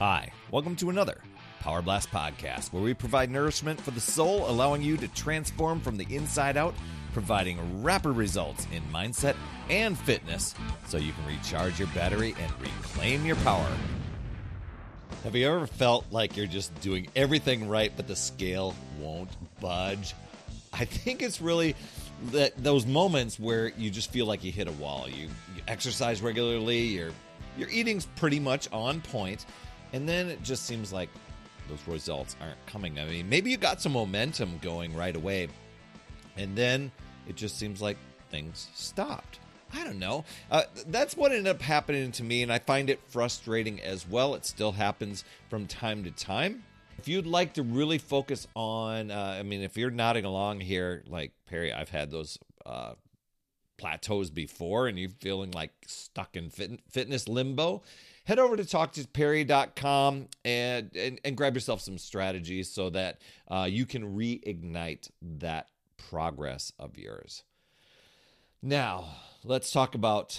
Hi, welcome to another Power Blast podcast, where we provide nourishment for the soul, allowing you to transform from the inside out, providing rapid results in mindset and fitness so you can recharge your battery and reclaim your power. Have you ever felt like you're just doing everything right, but the scale won't budge? I think it's really those moments where you just feel like you hit a wall. You exercise regularly, your eating's pretty much on point, and then it just seems like those results aren't coming. I mean, maybe you got some momentum going right away, and then it just seems like things stopped. I don't know. That's what ended up happening to me, and I find it frustrating as well. It still happens from time to time. If you'd like to really focus on, if you're nodding along here, like, Perry, I've had those plateaus before, and you're feeling like stuck in fitness limbo, head over to talktoperry.com and grab yourself some strategies so that you can reignite that progress of yours. Now, let's just talk about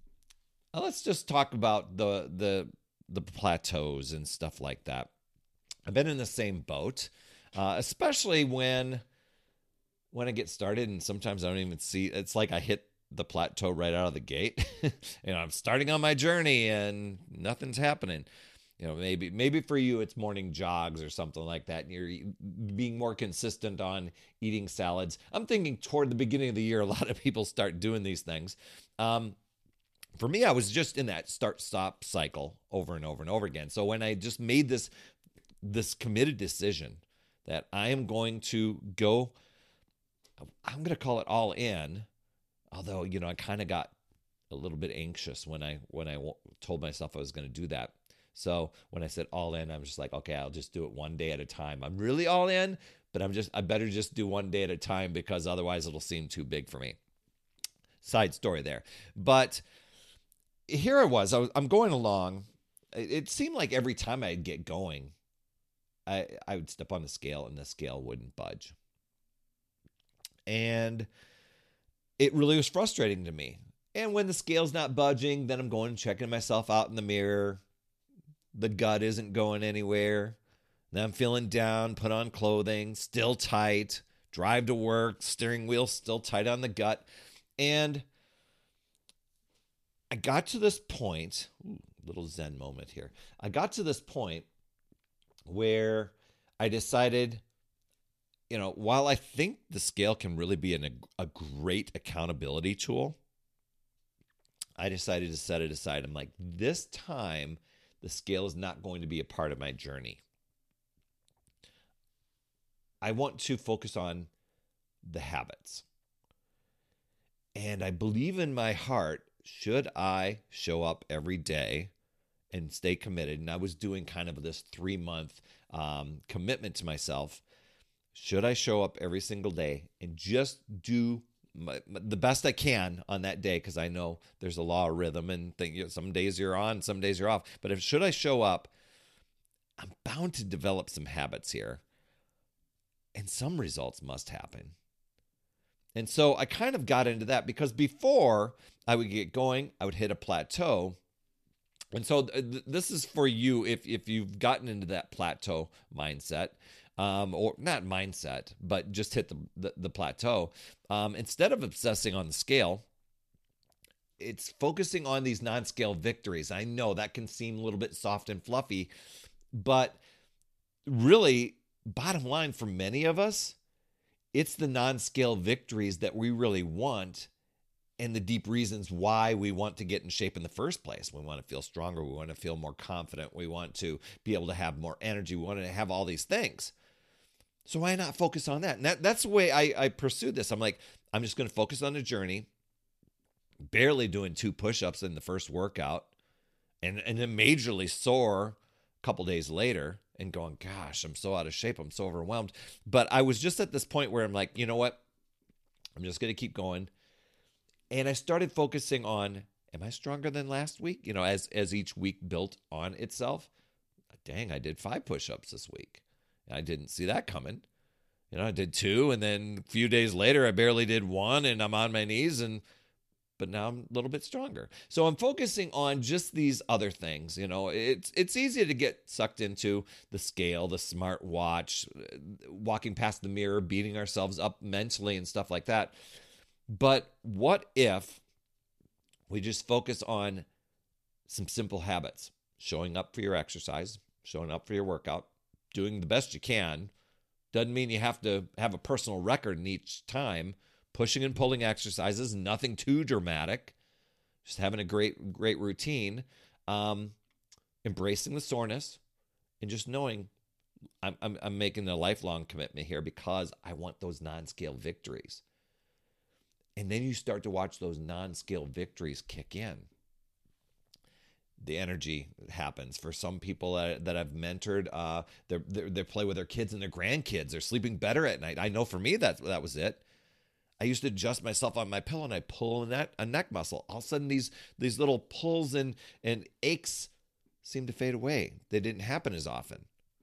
the plateaus and stuff like that. I've been in the same boat, especially when I get started, and sometimes I don't even see. It's like I hit the plateau right out of the gate. I'm starting on my journey and nothing's happening. Maybe for you it's morning jogs or something like that, and you're being more consistent on eating salads. I'm thinking toward the beginning of the year, a lot of people start doing these things. For me, I was just in that start-stop cycle over and over and over again. So when I just made this committed decision that I am going to go, I'm going to call it all in. Although, I kind of got a little bit anxious when I told myself I was going to do that. So when I said all in, I was just like, okay, I'll just do it one day at a time. I'm really all in, but I better just do one day at a time, because otherwise it'll seem too big for me. Side story there. But here I'm going along. It seemed like every time I'd get going, I would step on the scale and the scale wouldn't budge. And it really was frustrating to me. And when the scale's not budging, then I'm going and checking myself out in the mirror. The gut isn't going anywhere. Then I'm feeling down, put on clothing, still tight, drive to work, steering wheel still tight on the gut. And I got to this point, little Zen moment here. I got to this point where I decided, while I think the scale can really be a great accountability tool, I decided to set it aside. I'm like, this time, the scale is not going to be a part of my journey. I want to focus on the habits. And I believe in my heart, should I show up every day and stay committed, and I was doing kind of this 3-month commitment to myself, should I show up every single day and just do the best I can on that day? Because I know there's a law of rhythm, and some days you're on, some days you're off. But should I show up, I'm bound to develop some habits here, and some results must happen. And so I kind of got into that, because before I would get going, I would hit a plateau. And so this is for you if you've gotten into that plateau mindset. Or not mindset, but just hit the plateau. Instead of obsessing on the scale, it's focusing on these non-scale victories. I know that can seem a little bit soft and fluffy, but really, bottom line for many of us, it's the non-scale victories that we really want, and the deep reasons why we want to get in shape in the first place. We want to feel stronger. We want to feel more confident. We want to be able to have more energy. We want to have all these things. So why not focus on that? And that's the way I pursued this. I'm like, I'm just going to focus on the journey, barely doing 2 push-ups in the first workout, and then majorly sore a couple days later and going, gosh, I'm so out of shape. I'm so overwhelmed. But I was just at this point where I'm like, you know what? I'm just going to keep going. And I started focusing on, am I stronger than last week? As each week built on itself. Dang, I did 5 push-ups this week. I didn't see that coming. I did 2, and then a few days later, I barely did 1, and I'm on my knees, and but now I'm a little bit stronger. So I'm focusing on just these other things. It's easy to get sucked into the scale, the smart watch, walking past the mirror, beating ourselves up mentally and stuff like that. But what if we just focus on some simple habits? Showing up for your exercise, showing up for your workout, doing the best you can. Doesn't mean you have to have a personal record in each time. Pushing and pulling exercises, nothing too dramatic. Just having a great routine. Embracing the soreness, and just knowing I'm making a lifelong commitment here because I want those non-scale victories. And then you start to watch those non-scale victories kick in. The energy happens. For some people that I've mentored, they play with their kids and their grandkids. They're sleeping better at night. I know for me that was it. I used to adjust myself on my pillow and I pull a neck muscle. All of a sudden, these little pulls and aches seemed to fade away. They didn't happen as often.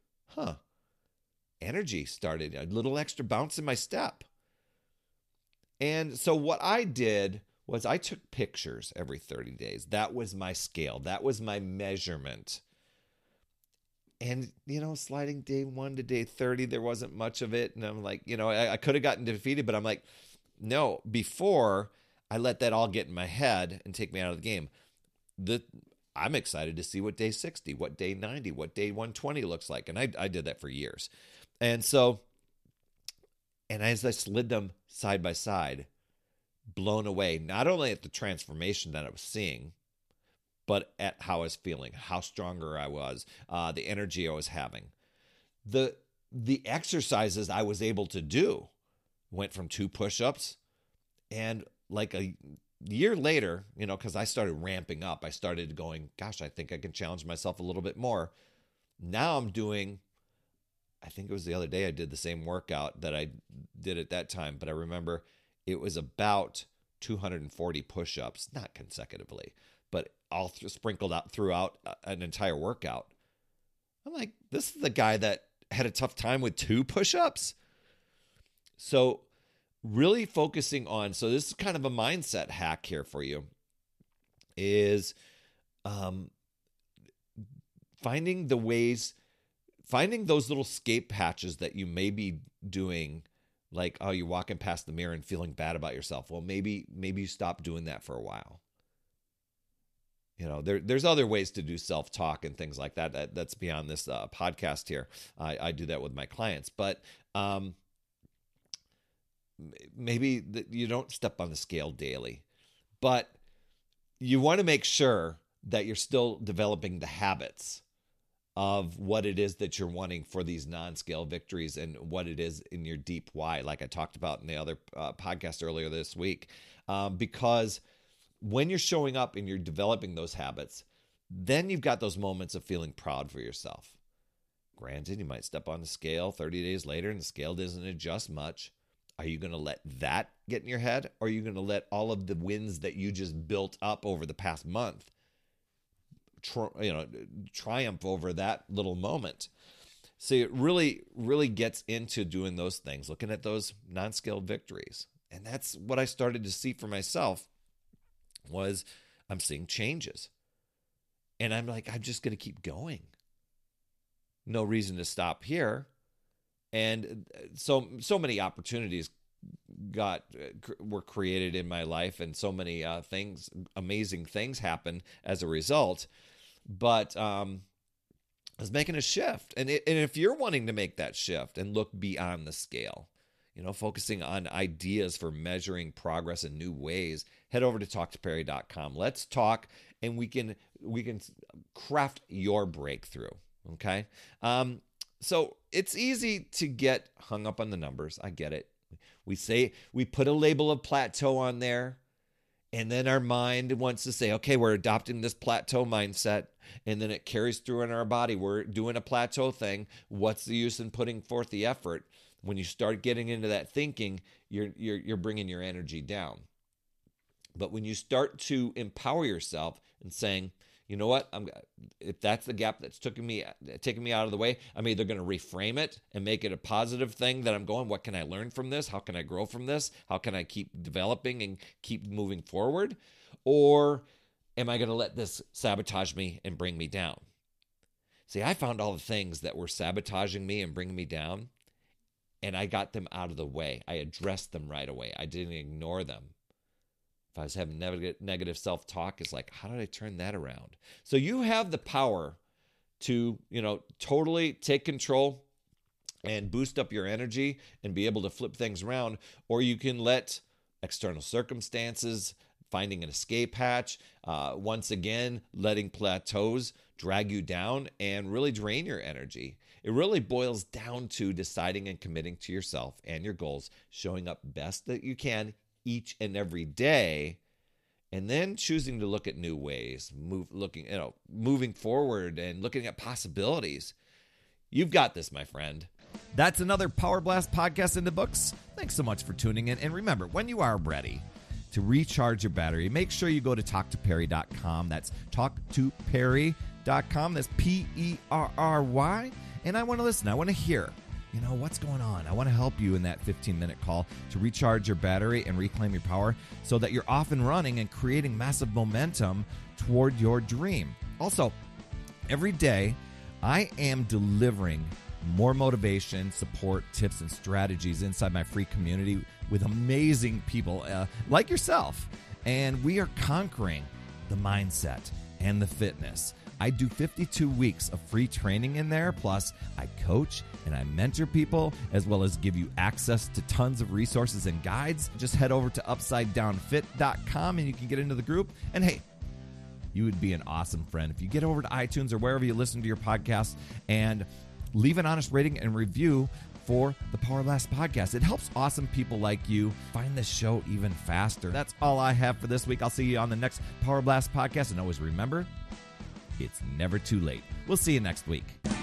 Energy started, a little extra bounce in my step. And so what I did was I took pictures every 30 days. That was my scale. That was my measurement. And, sliding day 1 to day 30, there wasn't much of it. And I'm like, I could have gotten defeated, but I'm like, no, before I let that all get in my head and take me out of the game, I'm excited to see what day 60, what day 90, what day 120 looks like. And I did that for years. And so, and as I slid them side by side, blown away, not only at the transformation that I was seeing, but at how I was feeling, how stronger I was, the energy I was having. The exercises I was able to do went from 2 push-ups, and like a year later, because I started ramping up, I started going, gosh, I think I can challenge myself a little bit more. Now I'm doing, I think it was the other day I did the same workout that I did at that time, but I remember it was about 240 push-ups, not consecutively, but all sprinkled out throughout an entire workout. I'm like, this is the guy that had a tough time with 2 push-ups. So really focusing on, so this is kind of a mindset hack here for you, is finding those little escape patches that you may be doing, like, oh, you're walking past the mirror and feeling bad about yourself. Well, maybe you stop doing that for a while. There's other ways to do self-talk and things like that. That's beyond this podcast here. I do that with my clients, but maybe you don't step on the scale daily, but you want to make sure that you're still developing the habits of what it is that you're wanting for these non-scale victories and what it is in your deep why, like I talked about in the other podcast earlier this week. Because when you're showing up and you're developing those habits, then you've got those moments of feeling proud for yourself. Granted, you might step on the scale 30 days later and the scale doesn't adjust much. Are you going to let that get in your head? Or are you going to let all of the wins that you just built up over the past month triumph over that little moment? So it really, really gets into doing those things, looking at those non-scale victories. And that's what I started to see for myself, was I'm seeing changes. And I'm like, I'm just going to keep going. No reason to stop here. And so many opportunities were created in my life, and so many amazing things happened as a result. But I was making a shift, and if you're wanting to make that shift and look beyond the scale, focusing on ideas for measuring progress in new ways, head over to talktoperry.com. Let's talk, and we can craft your breakthrough. Okay. So it's easy to get hung up on the numbers. I get it. We put a label of plateau on there, and then our mind wants to say, okay, we're adopting this plateau mindset, and then it carries through in our body. We're doing a plateau thing. What's the use in putting forth the effort? When you start getting into that thinking, you're bringing your energy down. But when you start to empower yourself and saying, you know what? If that's the gap that's taking me out of the way, I'm either going to reframe it and make it a positive thing that I'm going, what can I learn from this? How can I grow from this? How can I keep developing and keep moving forward? Or am I going to let this sabotage me and bring me down? See, I found all the things that were sabotaging me and bringing me down, and I got them out of the way. I addressed them right away. I didn't ignore them. If I was having negative self-talk, it's like, how did I turn that around? So you have the power to, totally take control and boost up your energy and be able to flip things around. Or you can let external circumstances, finding an escape hatch, once again, letting plateaus drag you down and really drain your energy. It really boils down to deciding and committing to yourself and your goals, showing up best that you can each and every day, and then choosing to look at new ways, moving forward and looking at possibilities. You've got this, my friend. That's another Power Blast podcast in the books. Thanks so much for tuning in. And remember, when you are ready to recharge your battery, make sure you go to talktoperry.com. That's talktoperry.com. That's Perry. And I want to listen. I want to hear, what's going on. I want to help you in that 15-minute call to recharge your battery and reclaim your power so that you're off and running and creating massive momentum toward your dream. Also, every day I am delivering more motivation, support, tips, and strategies inside my free community with amazing people like yourself. And we are conquering the mindset and the fitness. I do 52 weeks of free training in there. Plus, I coach and I mentor people, as well as give you access to tons of resources and guides. Just head over to UpsideDownFit.com and you can get into the group. And hey, you would be an awesome friend if you get over to iTunes or wherever you listen to your podcast and leave an honest rating and review for the Power Blast podcast. It helps awesome people like you find the show even faster. That's all I have for this week. I'll see you on the next Power Blast podcast. And always remember, it's never too late. We'll see you next week.